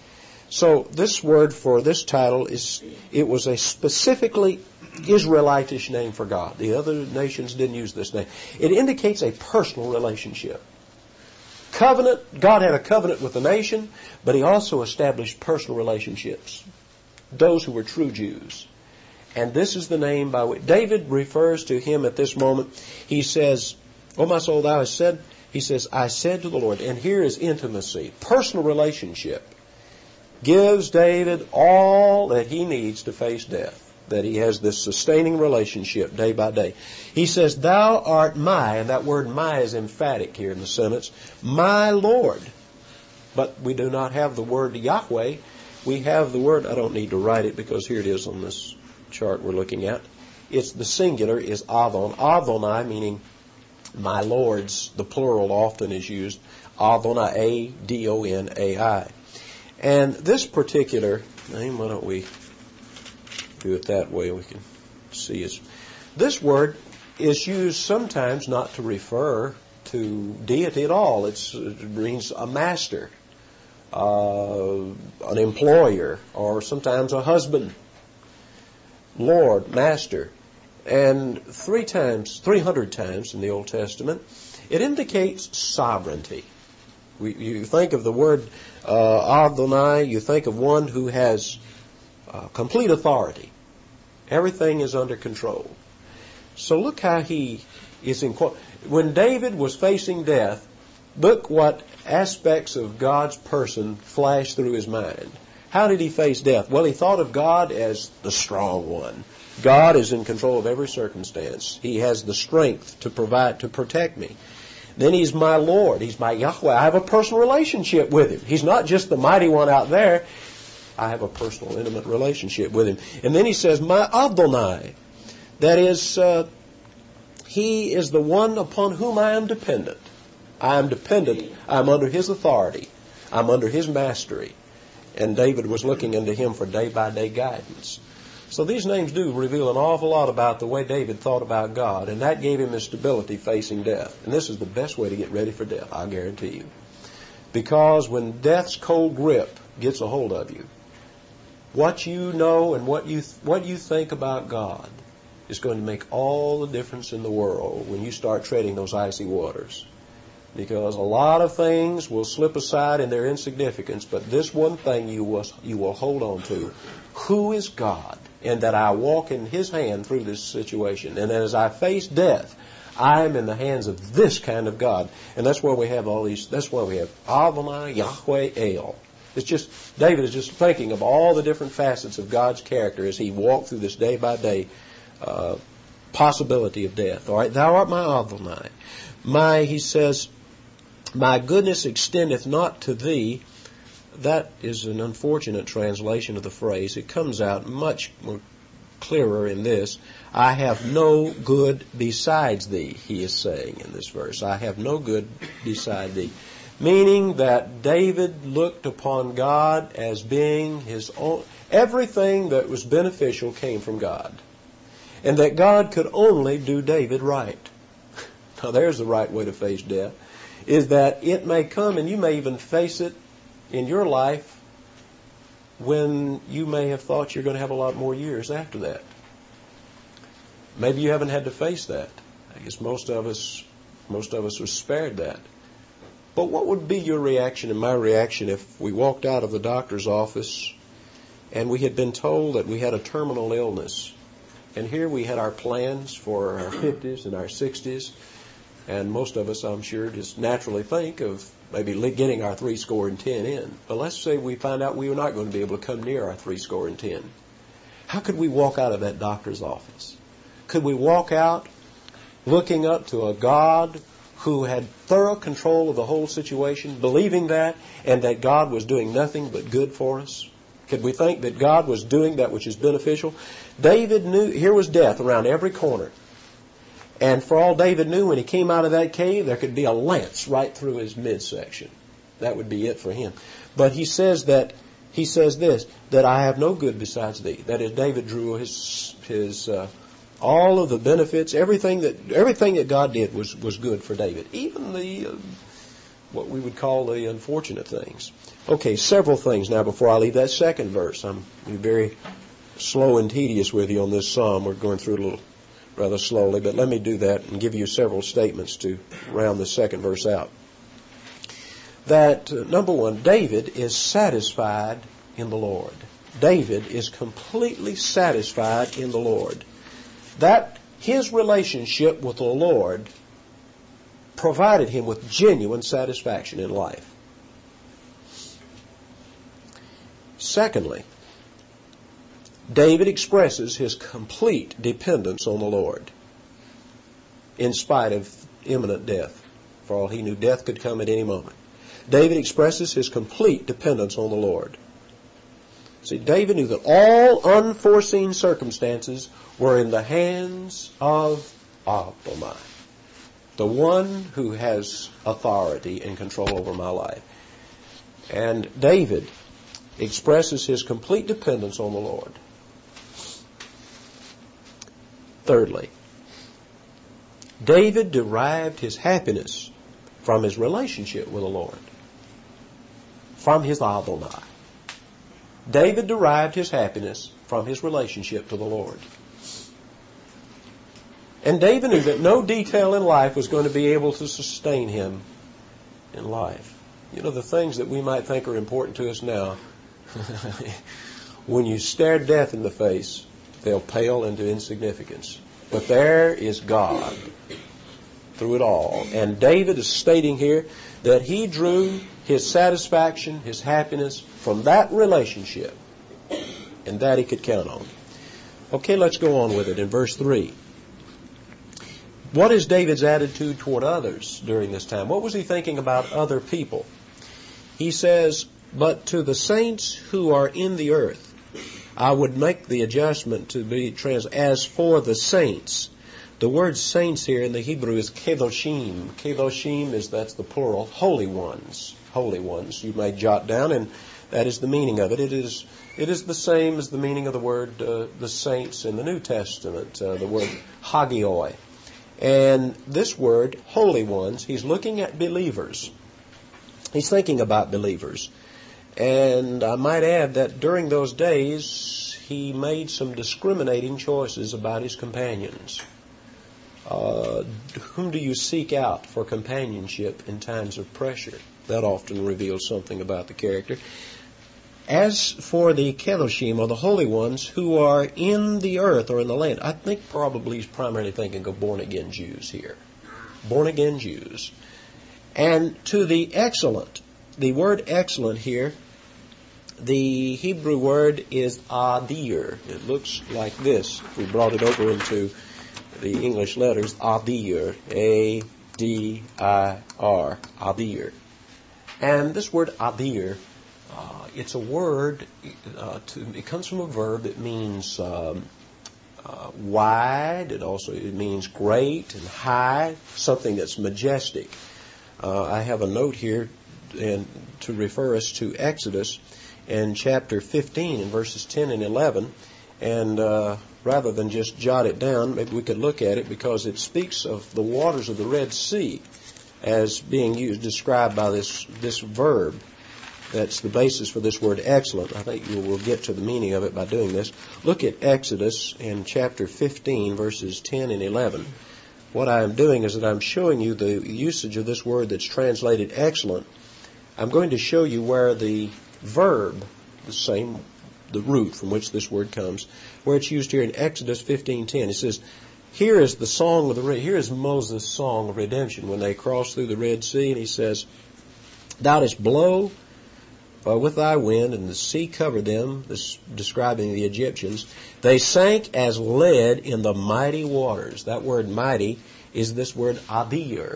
So this word for this title is, it was a specifically Israelitish name for God. The other nations didn't use this name. It indicates a personal relationship. Covenant, God had a covenant with the nation, but He also established personal relationships. Those who were true Jews. And this is the name by which David refers to Him at this moment. He says, "O my soul, thou hast said," he says, "I said to the Lord." And here is intimacy, personal relationship. Gives David all that he needs to face death. That he has this sustaining relationship day by day. He says, "Thou art my," and that word "my" is emphatic here in the sentence, "my Lord." But we do not have the word Yahweh. We have the word, I don't need to write it because here it is on this chart we're looking at. It's the singular is Adon. Adonai meaning my lords. The plural often is used. Adonai, A D O N A I. And this particular name, why don't we do it that way we can see it. This word is used sometimes not to refer to deity at all. It's, it means a master, uh, an employer, or sometimes a husband, Lord, master. And three times, three hundred times in the Old Testament, it indicates sovereignty. We, you think of the word uh, Adonai, you think of one who has uh, complete authority. Everything is under control. So look how he is in. When David was facing death, look what aspects of God's person flashed through his mind. How did he face death? Well, he thought of God as the strong one. God is in control of every circumstance. He has the strength to provide, to protect me. Then He's my Lord. He's my Yahweh. I have a personal relationship with Him. He's not just the mighty one out there. I have a personal, intimate relationship with Him. And then He says, my Adonai. That is, uh, He is the one upon whom I am dependent. I am dependent. I'm under His authority. I'm under His mastery. And David was looking unto Him for day-by-day guidance. So these names do reveal an awful lot about the way David thought about God, and that gave him his stability facing death. And this is the best way to get ready for death, I guarantee you. Because when death's cold grip gets a hold of you, what you know and what you th- what you think about God is going to make all the difference in the world when you start treading those icy waters. Because a lot of things will slip aside in their insignificance, but this one thing you will, you will hold on to. Who is God? And that I walk in His hand through this situation. And as I face death, I am in the hands of this kind of God. And that's why we have all these, that's why we have Adonai, Yahweh, El. It's just, David is just thinking of all the different facets of God's character as he walked through this day by day uh, possibility of death. All right, thou art my Adonai. My, he says, My goodness extendeth not to thee. That is an unfortunate translation of the phrase. It comes out much more clearer in this. I have no good besides thee, he is saying in this verse. I have no good beside thee. Meaning that David looked upon God as being his own. Everything that was beneficial came from God. And that God could only do David right. Now there's the right way to face death. Is that it may come, and you may even face it in your life when you may have thought you're going to have a lot more years after that. Maybe you haven't had to face that. I guess most of us, most of us are spared that. But what would be your reaction and my reaction if we walked out of the doctor's office and we had been told that we had a terminal illness? And here we had our plans for our fifties and our sixties. And most of us, I'm sure, just naturally think of maybe getting our three score and ten in. But let's say we find out we were not going to be able to come near our three score and ten. How could we walk out of that doctor's office? Could we walk out looking up to a God who had thorough control of the whole situation, believing that, and that God was doing nothing but good for us? Could we think that God was doing that which is beneficial? David knew, here was death around every corner. And for all David knew, when he came out of that cave, there could be a lance right through his midsection. That would be it for him. But he says that, he says this, that I have no good besides thee. That is, David drew his, his, uh, all of the benefits, everything that, everything that God did was, was good for David. Even the, uh, what we would call the unfortunate things. Okay, several things now before I leave that second verse. I'm very slow and tedious with you on this psalm. We're going through it a little rather slowly, but let me do that and give you several statements to round the second verse out. That, uh, number one, David is satisfied in the Lord. David is completely satisfied in the Lord. That his relationship with the Lord provided him with genuine satisfaction in life. Secondly, David expresses his complete dependence on the Lord in spite of imminent death. For all he knew, death could come at any moment. David expresses his complete dependence on the Lord. See, David knew that all unforeseen circumstances were in the hands of Adonai, the one who has authority and control over my life. And David expresses his complete dependence on the Lord. Thirdly, David derived his happiness from his relationship with the Lord, from his Adonai. David derived his happiness from his relationship to the Lord. And David knew that no detail in life was going to be able to sustain him in life. You know, the things that we might think are important to us now, when you stare death in the face, they'll pale into insignificance. But there is God through it all. And David is stating here that he drew his satisfaction, his happiness from that relationship, and that he could count on. Okay, let's go on with it in verse three. What is David's attitude toward others during this time? What was he thinking about other people? He says, but to the saints who are in the earth, I would make the adjustment to be trans, as for the saints. The word saints here in the Hebrew is kedoshim. Kedoshim is, that's the plural, holy ones. Holy ones. You may jot down, and that is the meaning of it. It is, it is the same as the meaning of the word, uh, the saints in the New Testament, uh, the word hagioi. And this word, holy ones, he's looking at believers. He's thinking about believers. And I might add that during those days, he made some discriminating choices about his companions. Uh, whom do you seek out for companionship in times of pressure? That often reveals something about the character. As for the kedoshim, or the holy ones, who are in the earth or in the land, I think probably he's primarily thinking of born-again Jews here. Born-again Jews. And to the excellent, the word excellent here, the Hebrew word is adir. It looks like this. If we brought it over into the English letters, adir, A D I R, Adir. And this word Adir, uh, it's a word, uh, to, it comes from a verb that means um, uh, wide. It also it means great and high, something that's majestic. Uh, I have a note here and to refer us to Exodus in chapter fifteen in verses ten and eleven. And uh, rather than just jot it down, maybe we could look at it because it speaks of the waters of the Red Sea as being used, described by this, this verb. That's the basis for this word excellent. I think you will get to the meaning of it by doing this. Look at Exodus in chapter fifteen, verses ten and eleven. What I am doing is that I'm showing you the usage of this word that's translated excellent. I'm going to show you where the verb, the same, the root from which this word comes, where it's used here in Exodus fifteen ten. It says, here is the song of the, here is Moses' song of redemption when they crossed through the Red Sea, and he says, thou didst blow uh, with thy wind, and the sea covered them, this describing the Egyptians. They sank as lead in the mighty waters. That word mighty is this word adir.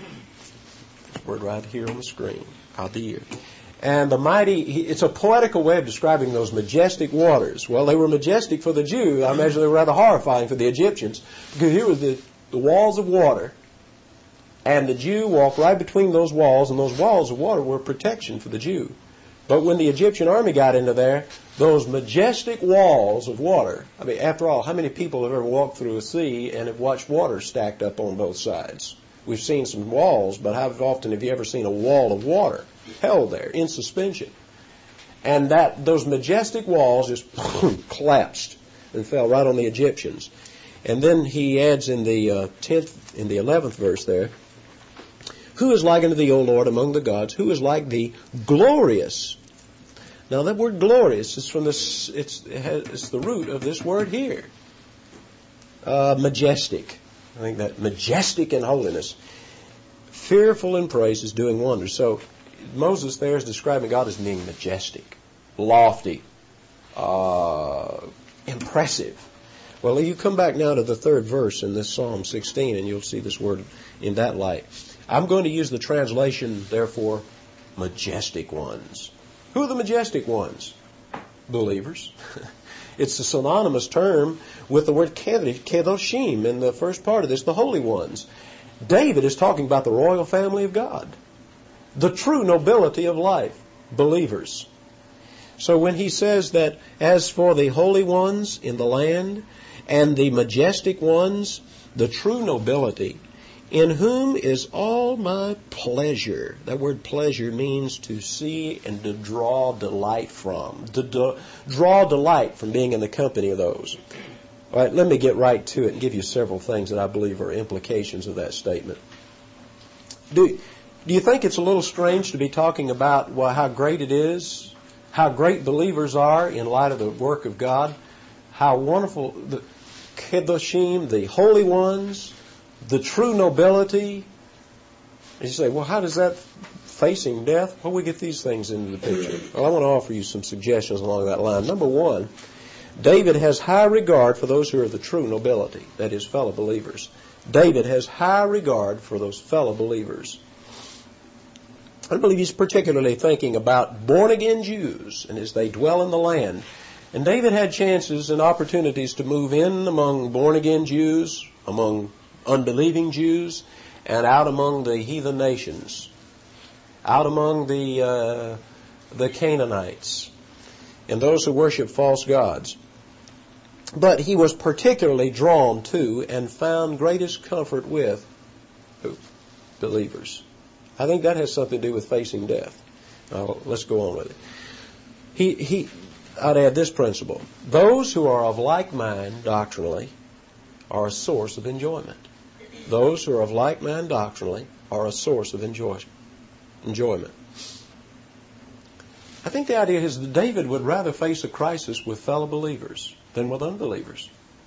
This word right here on the screen, adir. And the mighty, it's a poetical way of describing those majestic waters. Well, they were majestic for the Jew. I imagine they were rather horrifying for the Egyptians. Because here was the, the walls of water. And the Jew walked right between those walls, and those walls of water were protection for the Jew. But when the Egyptian army got into there, those majestic walls of water, I mean, after all, how many people have ever walked through a sea and have watched water stacked up on both sides? We've seen some walls, but how often have you ever seen a wall of water held there in suspension? And that those majestic walls just collapsed and fell right on the Egyptians. And then he adds in the uh, tenth, in the eleventh verse there, who is like unto thee, O Lord, among the gods? Who is like thee, glorious? Now that word glorious is from this. It's, it has, it's the root of this word here. Uh, majestic. I think that majestic in holiness, fearful in praises, doing wonders. So Moses there is describing God as being majestic, lofty, uh, impressive. Well, you come back now to the third verse in this Psalm sixteen, and you'll see this word in that light. I'm going to use the translation, therefore, majestic ones. Who are the majestic ones? Believers. It's a synonymous term with the word kedoshim in the first part of this, the holy ones. David is talking about the royal family of God, the true nobility of life, believers. So when he says that as for the holy ones in the land and the majestic ones, the true nobility, in whom is all my pleasure. That word pleasure means to see and to draw delight from. To do, draw delight from being in the company of those. All right, let me get right to it and give you several things that I believe are implications of that statement. Do, do you think it's a little strange to be talking about well, how great it is, how great believers are in light of the work of God, how wonderful the kedoshim, the holy ones, the true nobility? And you say, well, how does that facing death? How do we get these things into the picture? Well, I want to offer you some suggestions along that line. Number one, David has high regard for those who are the true nobility, that is, fellow believers. David has high regard for those fellow believers. I believe he's particularly thinking about born-again Jews and as they dwell in the land. And David had chances and opportunities to move in among born-again Jews, among unbelieving Jews, and out among the heathen nations, out among the uh, the Canaanites, and those who worship false gods. But he was particularly drawn to and found greatest comfort with who? Believers. I think that has something to do with facing death. Now, let's go on with it. He, he, I'd add this principle. Those who are of like mind doctrinally are a source of enjoyment. Those who are of like mind doctrinally are a source of enjoy, enjoyment. I think the idea is that David would rather face a crisis with fellow believers than with unbelievers.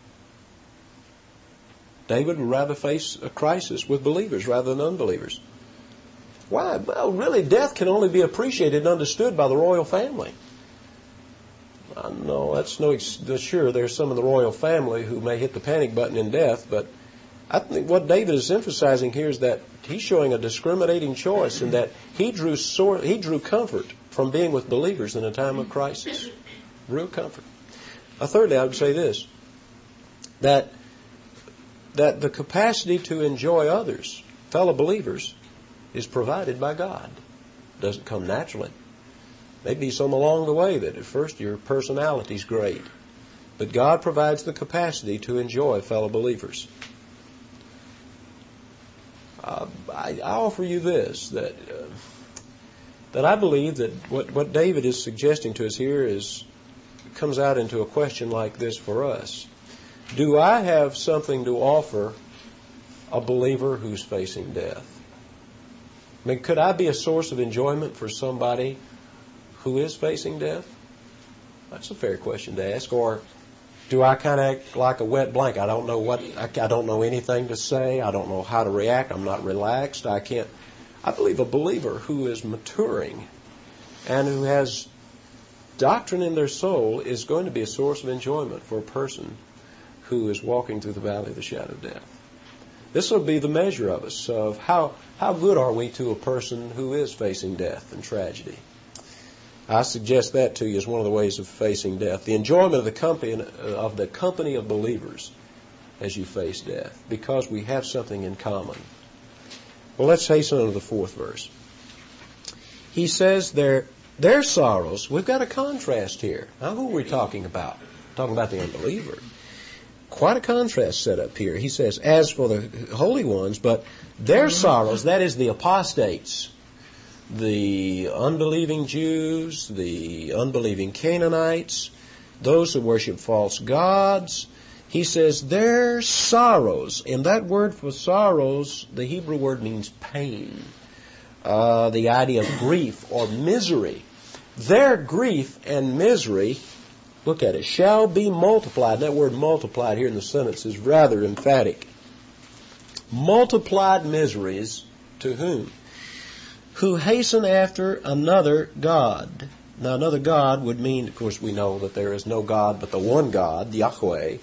David would rather face a crisis with believers rather than unbelievers. Why? Well, really, death can only be appreciated and understood by the royal family. I know that's no sure there's some in the royal family who may hit the panic button in death, but I think what David is emphasizing here is that he's showing a discriminating choice in that he drew sor- he drew comfort from being with believers in a time of crisis. Real comfort. Uh, thirdly, I would say this, that that the capacity to enjoy others, fellow believers, is provided by God. It doesn't come naturally. Maybe some along the way that at first your personality's great, but God provides the capacity to enjoy fellow believers. Uh, I, I offer you this, that uh, that I believe that what, what David is suggesting to us here is comes out into a question like this for us. Do I have something to offer a believer who's facing death? I mean, could I be a source of enjoyment for somebody who is facing death? That's a fair question to ask. Or do I kind of act like a wet blanket? I don't know what, I, I don't know anything to say. I don't know how to react. I'm not relaxed. I can't. I believe a believer who is maturing and who has doctrine in their soul is going to be a source of enjoyment for a person who is walking through the valley of the shadow of death. This will be the measure of us, of how, how good are we to a person who is facing death and tragedy. I suggest that to you as one of the ways of facing death. The enjoyment of the company of the company of believers as you face death, because we have something in common. Well, let's hasten on to the fourth verse. He says their their sorrows. We've got a contrast here. Now, who are we talking about? We're talking about the unbeliever. Quite a contrast set up here. He says, as for the holy ones, but their sorrows, that is the apostates, the unbelieving Jews, the unbelieving Canaanites, those who worship false gods. He says their sorrows, and that word for sorrows, the Hebrew word means pain, uh, the idea of grief or misery. Their grief and misery, look at it, shall be multiplied. That word multiplied here in the sentence is rather emphatic. Multiplied miseries to whom? Who hasten after another God. Now, another God would mean, of course, we know that there is no God but the one God, Yahweh.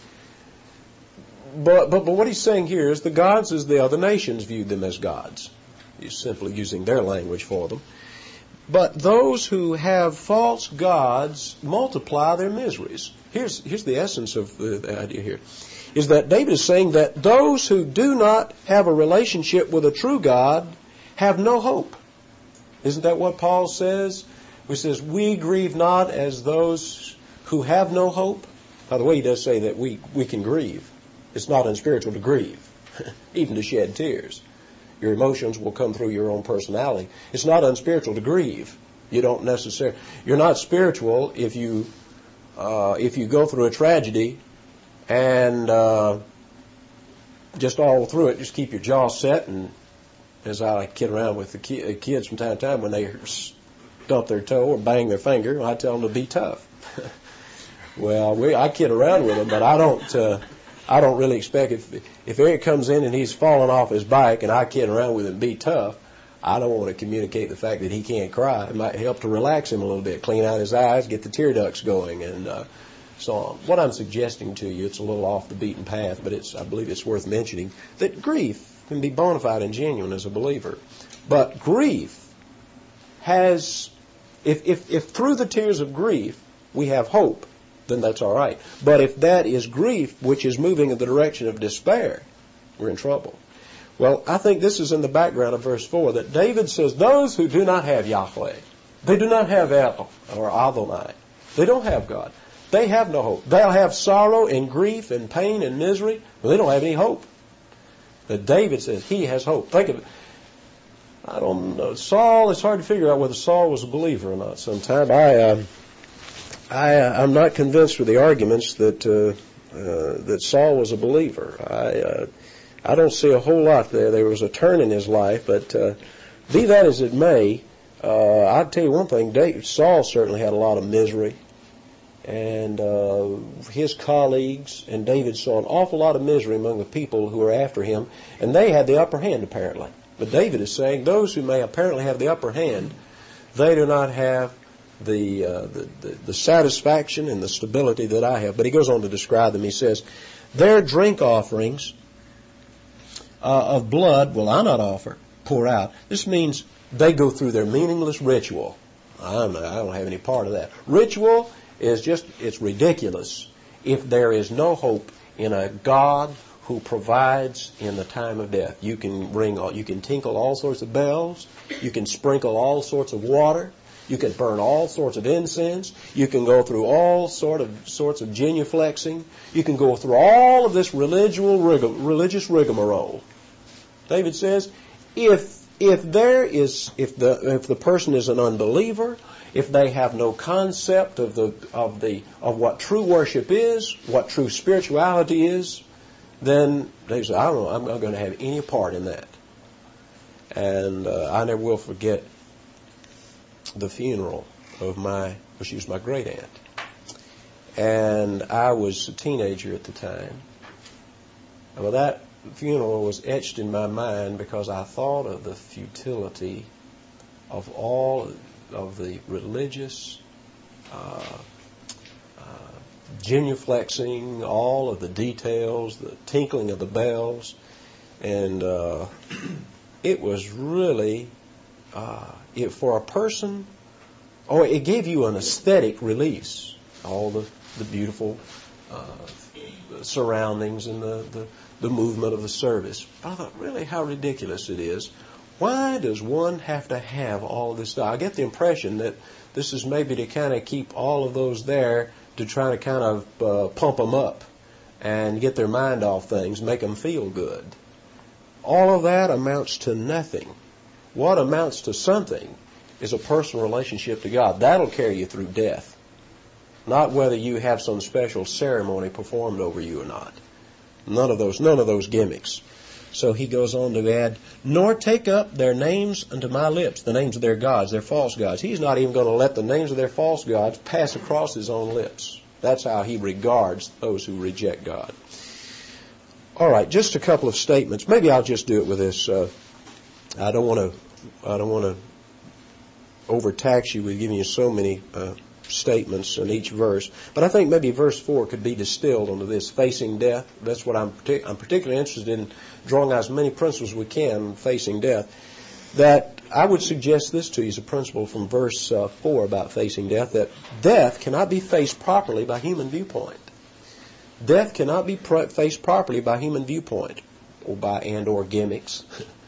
But, but, but what he's saying here is the gods as the other nations viewed them as gods. He's simply using their language for them. But those who have false gods multiply their miseries. Here's, here's the essence of the, the idea here, is that David is saying that those who do not have a relationship with a true God have no hope. Isn't that what Paul says? He says, we grieve not as those who have no hope. By the way, he does say that we, we can grieve. It's not unspiritual to grieve, even to shed tears. Your emotions will come through your own personality. It's not unspiritual to grieve. You don't necessarily. You're not spiritual if you uh, if you go through a tragedy and uh, just all through it, just keep your jaw set. And as I kid around with the ki- kids from time to time, when they stump their toe or bang their finger, I tell them to be tough. Well, we, I kid around with them, but I don't. Uh, I don't really expect if if Eric comes in and he's fallen off his bike and I kid around with him, be tough. I don't want to communicate the fact that he can't cry. It might help to relax him a little bit, clean out his eyes, get the tear ducts going, and uh, so on. What I'm suggesting to you, it's a little off the beaten path, but it's I believe it's worth mentioning that grief can be bona fide and genuine as a believer. But grief has, if if if through the tears of grief we have hope, then that's all right. But if that is grief, which is moving in the direction of despair, we're in trouble. Well, I think this is in the background of verse four, that David says, those who do not have Yahweh, they do not have El or Adonai, they don't have God, they have no hope. They'll have sorrow and grief and pain and misery, but they don't have any hope. But David says he has hope. Think of it. I don't know. Saul, it's hard to figure out whether Saul was a believer or not sometime. I... Uh, I, uh, I'm not convinced with the arguments that uh, uh, that Saul was a believer. I uh, I don't see a whole lot there. There was a turn in his life, but uh, be that as it may, uh, I'll tell you one thing. David, Saul certainly had a lot of misery, and uh, his colleagues and David saw an awful lot of misery among the people who were after him, and they had the upper hand apparently. But David is saying those who may apparently have the upper hand, they do not have The, uh, the, the the satisfaction and the stability that I have. But he goes on to describe them. He says, their drink offerings uh, of blood will I not offer, pour out. This means they go through their meaningless ritual. I'm, I don't have any part of that. Ritual is just, it's ridiculous if there is no hope in a God who provides in the time of death. You can ring, all, you can tinkle all sorts of bells. You can sprinkle all sorts of water. You can burn all sorts of incense. You can go through all sort of sorts of genuflexing. You can go through all of this religious religious rigmarole. David says, if if there is if the if the person is an unbeliever, if they have no concept of the of the of what true worship is, what true spirituality is, then they say, I don't know, I'm not going to have any part in that. And uh, I never will forget the funeral of my, well, she was my great aunt. And I was a teenager at the time. Well, that funeral was etched in my mind because I thought of the futility of all of the religious uh, uh, genuflexing, all of the details, the tinkling of the bells. And uh, it was really... Uh, it, for a person, oh, it gave you an aesthetic release. All the, the beautiful uh, surroundings and the, the, the movement of the service. But I thought, really, how ridiculous it is. Why does one have to have all of this stuff? I get the impression that this is maybe to kind of keep all of those there to try to kind of uh, pump them up and get their mind off things, make them feel good. All of that amounts to nothing. What amounts to something is a personal relationship to God. That'll carry you through death. Not whether you have some special ceremony performed over you or not. None of those, none of those gimmicks. So he goes on to add, nor take up their names unto my lips, the names of their gods, their false gods. He's not even going to let the names of their false gods pass across his own lips. That's how he regards those who reject God. All right, just a couple of statements. Maybe I'll just do it with this. Uh, I don't want to. I don't want to overtax you with giving you so many uh, statements in each verse, but I think maybe verse four could be distilled onto this: facing death. That's what I'm. Partic- I'm particularly interested in, drawing out as many principles as we can facing death. That I would suggest this to you as a principle from verse uh, four about facing death: that death cannot be faced properly by human viewpoint. Death cannot be pr- faced properly by human viewpoint, or by and or gimmicks.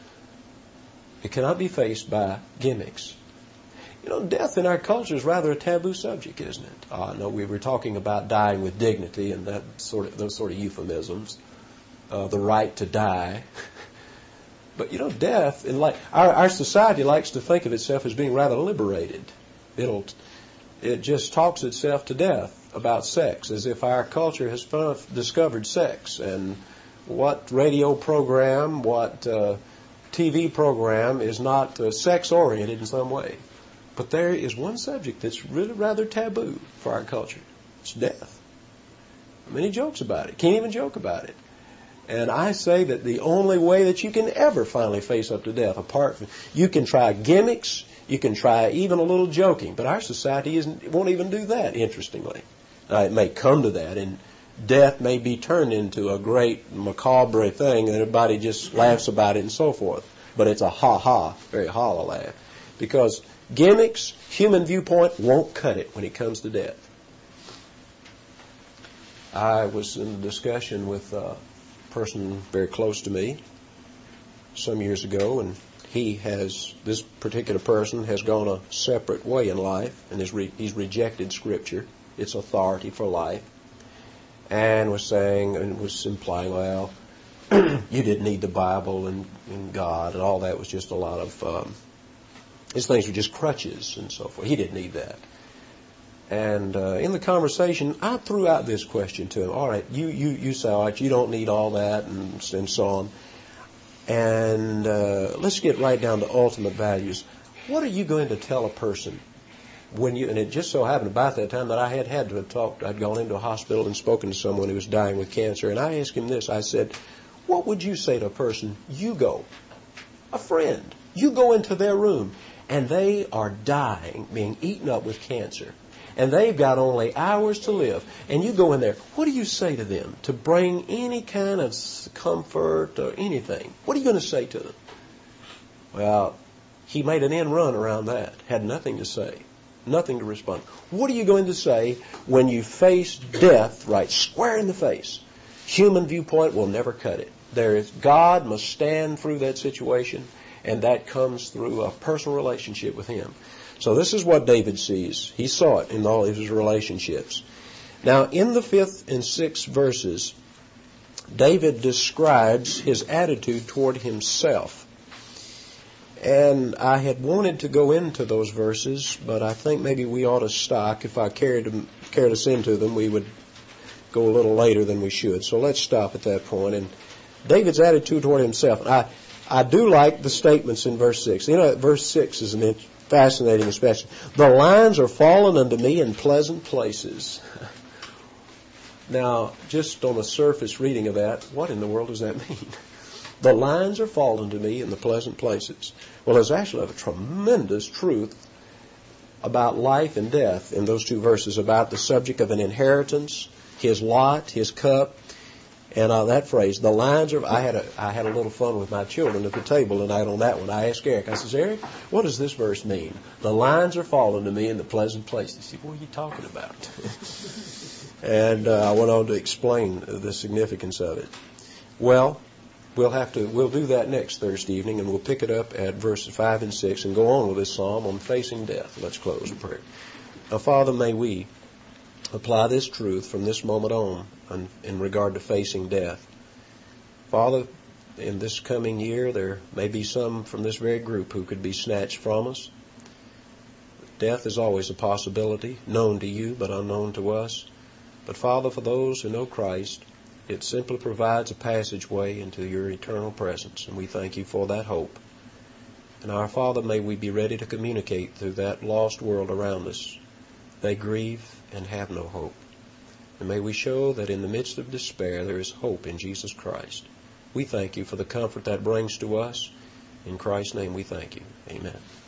It cannot be faced by gimmicks. You know, death in our culture is rather a taboo subject, isn't it? Uh, no, we were talking about dying with dignity and that sort of those sort of euphemisms, uh, the right to die. But you know, death in like our our society likes to think of itself as being rather liberated. It'll it just talks itself to death about sex, as if our culture has discovered sex, and what radio program, what uh, T V program is not uh, sex-oriented in some way. But there is one subject that's really rather taboo for our culture. It's death. Many jokes about it. Can't even joke about it. And I say that the only way that you can ever finally face up to death, apart from, you can try gimmicks, you can try even a little joking, but our society isn't, won't even do that, interestingly. Uh, it may come to that, and death may be turned into a great macabre thing, and everybody just laughs about it and so forth. But it's a ha-ha, very hollow laugh. Because gimmicks, human viewpoint, won't cut it when it comes to death. I was in a discussion with a person very close to me some years ago, and he has, this particular person has gone a separate way in life, and is re, he's rejected Scripture, its authority for life, and was saying, and was implying, well, you didn't need the Bible and, and God, and all that was just a lot of, um, his things were just crutches and so forth. He didn't need that. And uh, in the conversation, I threw out this question to him. All right, you you you say, all right, you don't need all that, and, and so on. And uh, let's get right down to ultimate values. What are you going to tell a person when you? And it just so happened about that time that I had had to have talked. I'd gone into a hospital and spoken to someone who was dying with cancer, and I asked him this. I said, "What would you say to a person? You go, a friend. You go into their room, and they are dying, being eaten up with cancer." and they've got only hours to live. And you go in there, what do you say to them to bring any kind of comfort or anything? What are you going to say to them? Well, he made an end run around that, had nothing to say, nothing to respond. What are you going to say when you face death right square in the face? Human viewpoint will never cut it. There is, God must stand through that situation, and that comes through a personal relationship with Him. So this is what David sees. He saw it in all of his relationships. Now, in the fifth and sixth verses, David describes his attitude toward himself. And I had wanted to go into those verses, but I think maybe we ought to stop. If I carried, them, carried us into them, we would go a little later than we should. So let's stop at that point. And David's attitude toward himself. I, I do like the statements in verse six. You know, verse six is an fascinating especially. The lines are fallen unto me in pleasant places. Now, just on a surface reading of that, what in the world does that mean? The lines are fallen to me in the pleasant places. Well, there's actually a tremendous truth about life and death in those two verses, about the subject of an inheritance, his lot, his cup, and uh, that phrase, the lines are, I had a, I had a little fun with my children at the table tonight on that one. I asked Eric, I said, Eric, what does this verse mean? The lines are fallen to me in the pleasant places. He said, what are you talking about? and uh, I went on to explain the significance of it. Well, We'll have to, we'll do that next Thursday evening, and we'll pick it up at verses five and six and go on with this psalm on facing death. Let's close in prayer. Now, Father, may we apply this truth from this moment on in, in regard to facing death. Father, in this coming year, there may be some from this very group who could be snatched from us. Death is always a possibility, known to you but unknown to us. But Father, for those who know Christ, it simply provides a passageway into your eternal presence, and we thank you for that hope. And our Father, may we be ready to communicate through that lost world around us. They grieve and have no hope. And may we show that in the midst of despair there is hope in Jesus Christ. We thank you for the comfort that brings to us. In Christ's name we thank you. Amen.